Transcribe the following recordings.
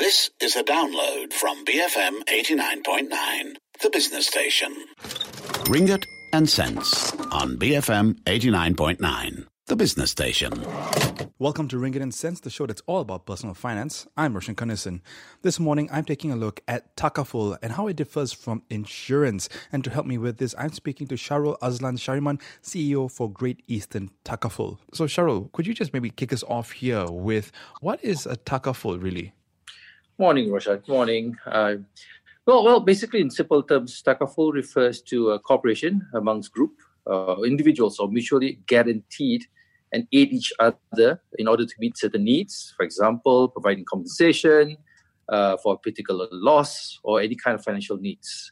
This is a download from BFM 89.9, the business station. Ringgit and Cents on BFM 89.9, the business station. Welcome to Ringgit and Cents, the show that's all about personal finance. I'm Roshan Kanesan. This morning, I'm taking a look at Takaful and how it differs from insurance. And to help me with this, I'm speaking to Shahrul Azlan Shariman, CEO for Great Eastern Takaful. So Shahrul, could you just maybe kick us off here with what is a Takaful really? Morning, Roshan. Morning. Well, basically, in simple terms, Takaful refers to a cooperation amongst group individuals or mutually guaranteed and aid each other in order to meet certain needs. For example, providing compensation for a particular loss or any kind of financial needs.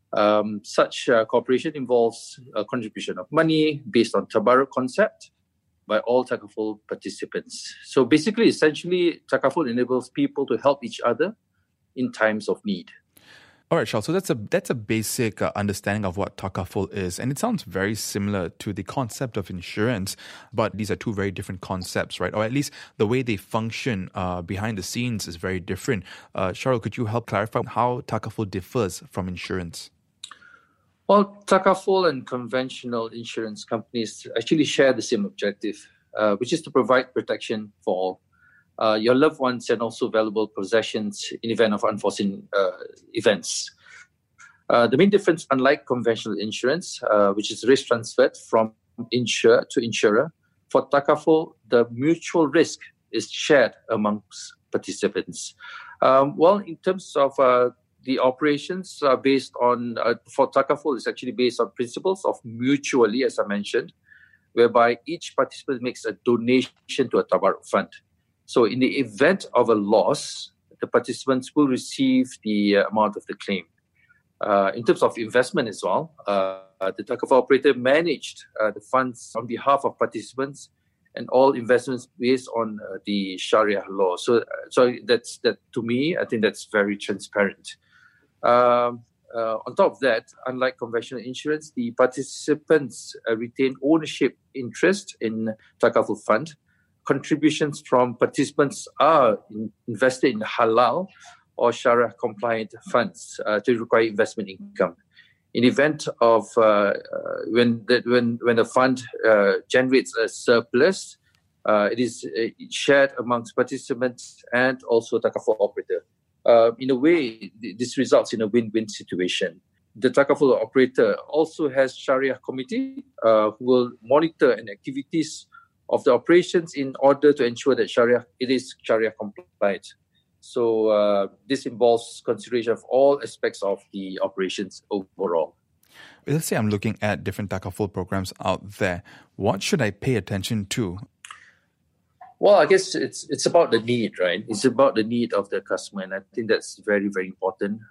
Such cooperation involves a contribution of money based on Tabarruk concept by all Takaful participants. So basically, essentially, Takaful enables people to help each other in times of need. All right, Shal. So that's a basic understanding of what Takaful is, and it sounds very similar to the concept of insurance, but these are two very different concepts, right? Or at least the way they function behind the scenes is very different. Shahrul, could you help clarify how Takaful differs from insurance? Well, Takaful and conventional insurance companies actually share the same objective, which is to provide protection for all. Your loved ones and also valuable possessions in event of unforeseen events. The main difference, unlike conventional insurance, which is risk transferred from insurer to insurer, for Takaful, the mutual risk is shared amongst participants. In terms of the operations are based on, for Takaful, is actually based on principles of mutually, as I mentioned, whereby each participant makes a donation to a Tabarruk fund. So in the event of a loss, the participants will receive the amount of the claim. In terms of investment as well, the Takaful operator managed the funds on behalf of participants and all investments based on the Sharia law. So that to me, I think that's very transparent. On top of that, unlike conventional insurance, the participants retain ownership interest in Takaful fund. Contributions from participants are invested in halal or Sharia compliant funds to require investment income. In event of when the fund generates a surplus, it is shared amongst participants and also Takaful operator. In a way, this results in a win-win situation. The Takaful operator also has Sharia committee who will monitor and activities of the operations in order to ensure that it is Sharia compliant. So this involves consideration of all aspects of the operations overall. Let's say I'm looking at different Takaful programs out there. What should I pay attention to? Well, I guess it's about the need, right? It's about the need of the customer, and I think that's very, very important.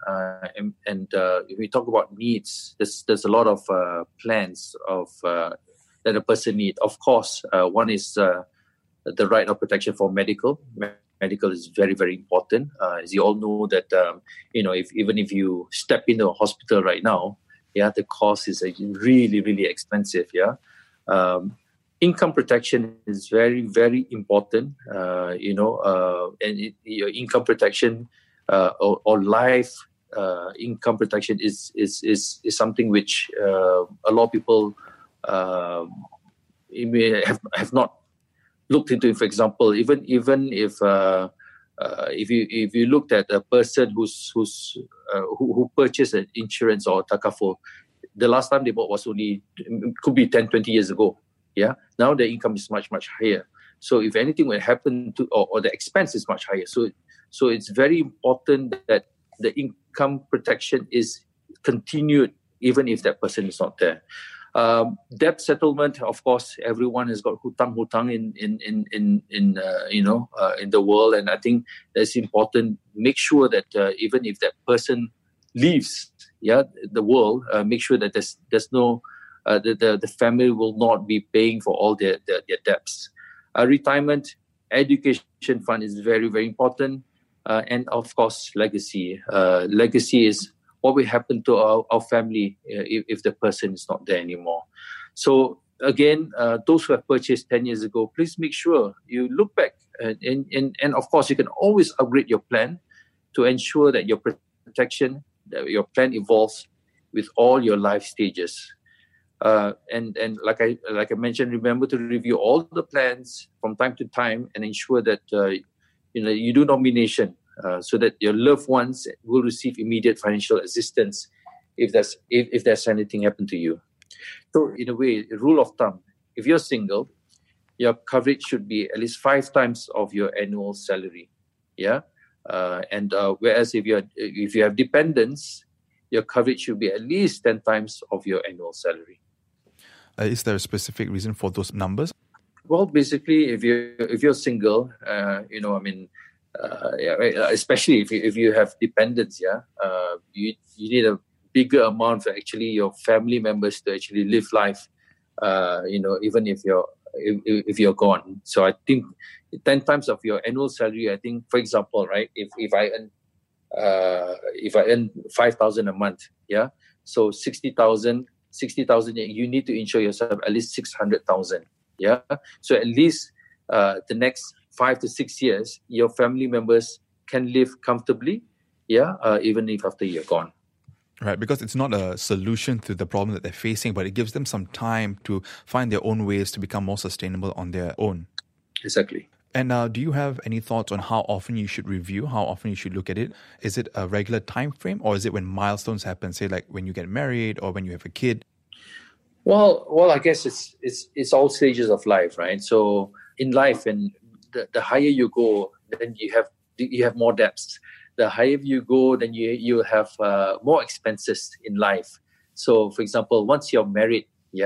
If we talk about needs, there's a lot of plans of that a person needs. Of course, one is the right of protection for medical. Medical is very, very important. As you all know that, even if you step into a hospital right now, the cost is really, really expensive. Income protection is very, very important. And your income protection or life income protection is something which a lot of people have not looked into. For example, even if you looked at a person who purchased an insurance or Takaful, the last time they bought was could be 10-20 years ago. Now the income is much, much higher. So if anything will happen to, or the expense is much higher. So it's very important that the income protection is continued even if that person is not there. Debt settlement, of course, everyone has got hutang in the world, and I think that's important. Make sure that even if that person leaves, the world, make sure that there's no the family will not be paying for all their debts. Retirement, education fund is very, very important, and of course, legacy. Legacy is what will happen to our family if the person is not there anymore. So again, those who have purchased 10 years ago, please make sure you look back. And of course, you can always upgrade your plan to ensure that your protection, that your plan evolves with all your life stages. And like I mentioned, remember to review all the plans from time to time and ensure that you do nomination so that your loved ones will receive immediate financial assistance if there's anything happen to you. So in a way, a rule of thumb, if you're single, your coverage should be at least 5 times of your annual salary. Yeah, whereas if you have dependents, your coverage should be at least 10 times of your annual salary. Is there a specific reason for those numbers? Well, basically, if you're single, especially if you have dependents, you need a bigger amount for actually your family members to actually live life. Even if you're gone. So I think 10 times of your annual salary. I think, for example, right, if I earn 5,000 a month, so 60,000, you need to insure yourself at least 600,000. Yeah, so at least the next 5 to 6 years, your family members can live comfortably. Even if after you're gone. Right, because it's not a solution to the problem that they're facing, but it gives them some time to find their own ways to become more sustainable on their own. Exactly. And do you have any thoughts on how often you should review, how often you should look at it? Is it a regular time frame, or is it when milestones happen, say like when you get married or when you have a kid? Well, I guess it's all stages of life, right? So in life, and the higher you go, then you have more debts. The higher you go, then you have more expenses in life. So, for example, once you're married,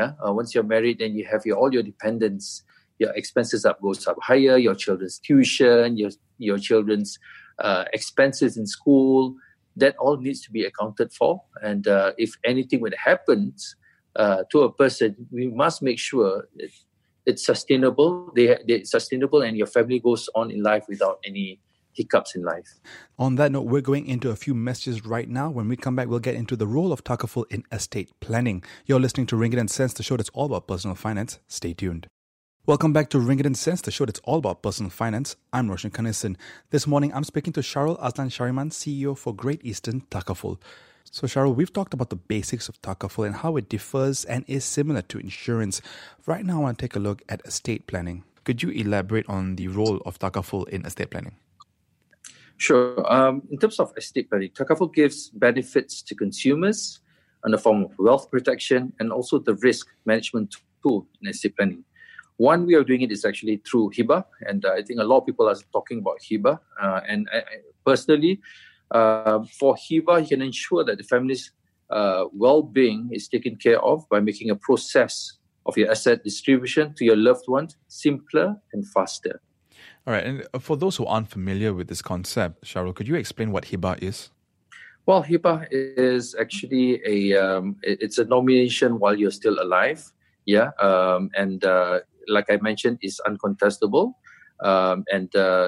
then you have all your dependents. Your expenses goes up higher. Your children's tuition, your children's expenses in school, that all needs to be accounted for. And if anything would happen to a person, we must make sure that it's sustainable. They're sustainable, and your family goes on in life without any hiccups in life. On that note, we're going into a few messages right now. When we come back, we'll get into the role of Takaful in estate planning. You're listening to Ringgit and Cents, the show that's all about personal finance. Stay tuned. Welcome back to Ringgit and Cents, the show that's all about personal finance. I'm Roshan Kanesan. This morning, I'm speaking to Sharul Azlan Shariman, CEO for Great Eastern Takaful. So Sharul, we've talked about the basics of Takaful and how it differs and is similar to insurance. Right now, I want to take a look at estate planning. Could you elaborate on the role of Takaful in estate planning? Sure. In terms of estate planning, Takaful gives benefits to consumers in the form of wealth protection and also the risk management tool in estate planning. One way of doing it is actually through Hibah, and I think a lot of people are talking about Hibah. And I personally, for Hibah, you can ensure that the family's well-being is taken care of by making a process of your asset distribution to your loved ones simpler and faster. All right, and for those who aren't familiar with this concept, Sharul, could you explain what Hibah is? Well, Hibah is actually it's a nomination while you're still alive, and like I mentioned, it's uncontestable, and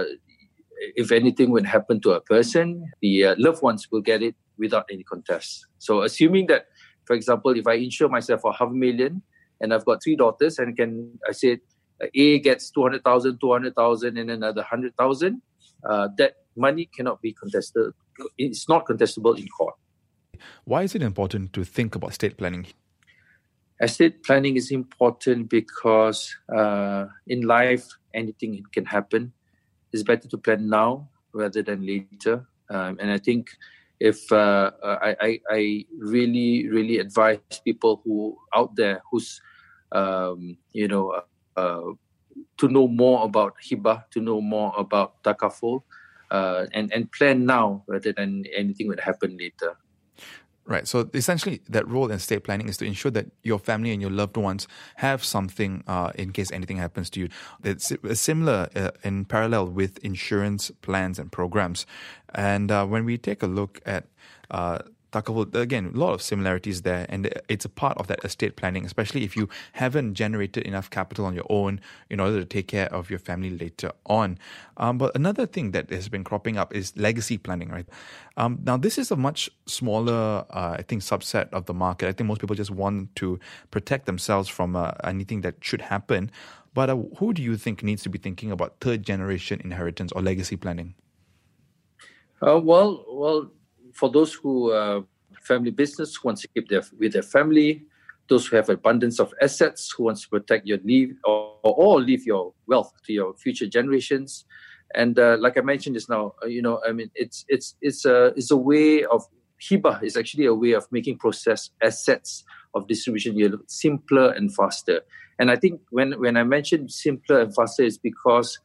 if anything would happen to a person, the loved ones will get it without any contest. So, assuming that, for example, if I insure myself for $500,000 and I've got 3 daughters, and I said A gets 200,000, and another 100,000, that money cannot be contested. It's not contestable in court. Why is it important to think about estate planning? Estate planning is important because in life, anything can happen. It's better to plan now rather than later. And I think if I really, really advise people who out there who's to know more about Hibah, to know more about Takaful, and plan now rather than anything would happen later. Right. So essentially, that role in estate planning is to ensure that your family and your loved ones have something in case anything happens to you. It's similar in parallel with insurance plans and programs. And when we take a look at Takaful, again, a lot of similarities there, and it's a part of that estate planning, especially if you haven't generated enough capital on your own in order to take care of your family later on. But another thing that has been cropping up is legacy planning, right? Now, this is a much smaller, I think, subset of the market. I think most people just want to protect themselves from anything that should happen. But who do you think needs to be thinking about third-generation inheritance or legacy planning? Well, for those who family business who wants to keep with their family, those who have abundance of assets who wants to protect your leave or leave your wealth to your future generations, and like I mentioned just now, it's a way of hibah is actually a way of making process assets of distribution simpler and faster. And I think when I mentioned simpler and faster is because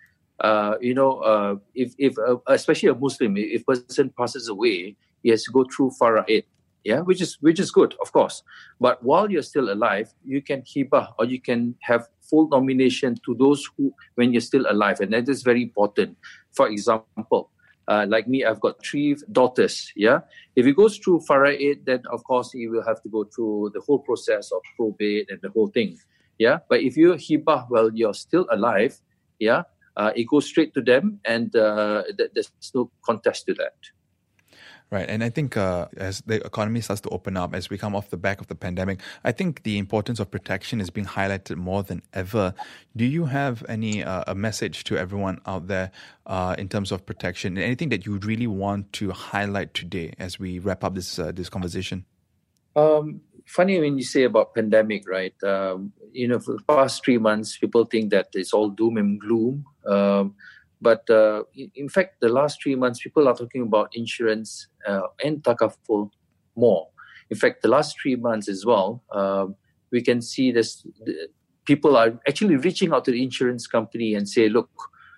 if especially a Muslim, if a person passes away, he has to go through fara'id, which is good, of course. But while you're still alive, you can hibah or you can have full nomination to those who when you're still alive, and that is very important. For example, like me, I've got 3 daughters. If he goes through fara'id, then of course he will have to go through the whole process of probate and the whole thing. But if you're hibah while you're still alive, it goes straight to them, and there's no contest to that. Right. And I think as the economy starts to open up, as we come off the back of the pandemic, I think the importance of protection is being highlighted more than ever. Do you have any a message to everyone out there in terms of protection? Anything that you really want to highlight today as we wrap up this conversation? Funny when you say about pandemic, right? For the past 3 months, people think that it's all doom and gloom. But in fact, the last 3 months, people are talking about insurance and takaful more. In fact, the last 3 months as well, we can see this. People are actually reaching out to the insurance company and say, look,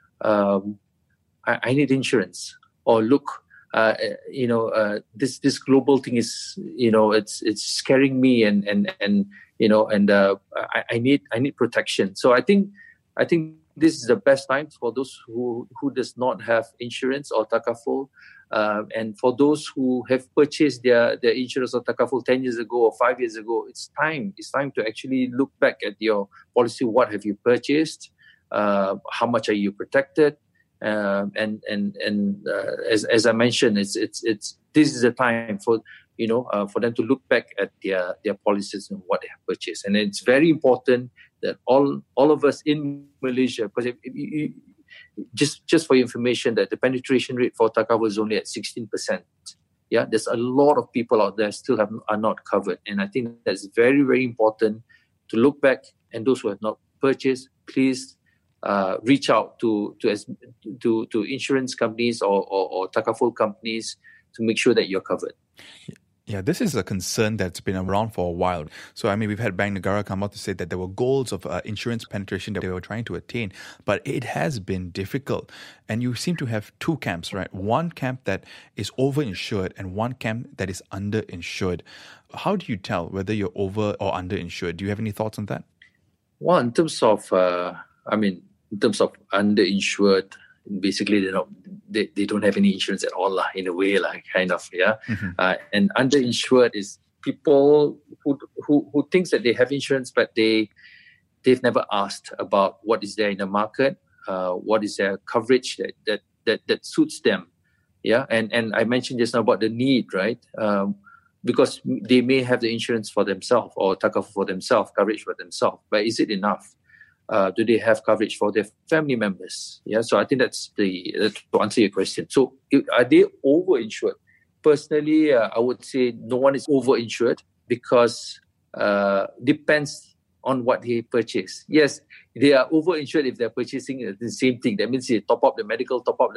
I need insurance. Or look, this global thing is, it's scaring me and I need protection. So I think this is the best time for those who does not have insurance or takaful, and for those who have purchased their insurance or takaful 10 years ago or 5 years ago. It's time to actually look back at your policy. What have you purchased? How much are you protected? As I mentioned, it's this is the time for them to look back at their policies and what they have purchased. And it's very important that all of us in Malaysia, because just for your information, that the penetration rate for takaful is only at 16%. There's a lot of people out there still are not covered, and I think that's very, very important to look back. And those who have not purchased, please reach out to insurance companies or takaful companies to make sure that you're covered. Yeah, this is a concern that's been around for a while. So, we've had Bank Negara come out to say that there were goals of insurance penetration that they were trying to attain, but it has been difficult. And you seem to have 2 camps, right? One camp that is overinsured and one camp that is underinsured. How do you tell whether you're over or underinsured? Do you have any thoughts on that? Well, in terms of underinsured, basically they don't have any insurance at all, in a way, kind of. And underinsured is people who thinks that they have insurance, but they've never asked about what is there in the market, what is their coverage that suits them. And I mentioned just now about the need, right? Because they may have the insurance for themselves or takaful for themselves, coverage for themselves, but is it enough? Do they have coverage for their family members? So I think that's to answer your question. So are they overinsured? Personally, I would say no one is overinsured because depends on what they purchase. Yes, they are overinsured if they're purchasing the same thing. That means they top up the medical.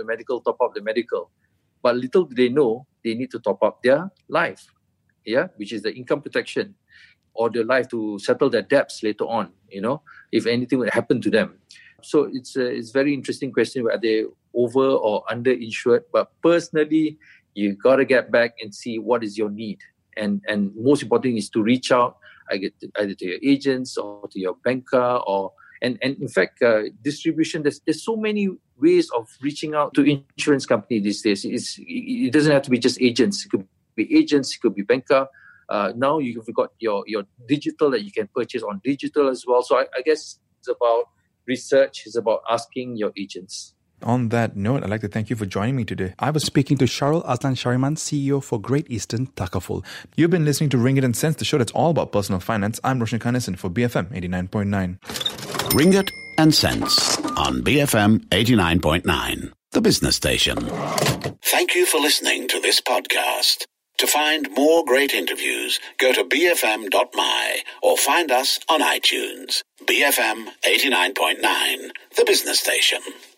But little do they know, they need to top up their life, which is the income protection, or their life to settle their debts later on, if anything would happen to them. So it's a very interesting question, whether they over or underinsured. But personally, you got to get back and see what is your need. And most important is to reach out either to your agents or to your banker and in fact, distribution, there's so many ways of reaching out to insurance company these days. It doesn't have to be just agents. It could be agents, it could be banker. Now you've got your digital that you can purchase on digital as well. So I guess it's about research, it's about asking your agents. On that note, I'd like to thank you for joining me today. I was speaking to Sharul Azlan Shariman, CEO for Great Eastern Takaful. You've been listening to Ringgit and Cents, the show that's all about personal finance. I'm Roshan Kanesan for BFM 89.9. Ringgit and Cents on BFM 89.9. The Business Station. Thank you for listening to this podcast. To find more great interviews, go to bfm.my or find us on iTunes. BFM 89.9, The Business Station.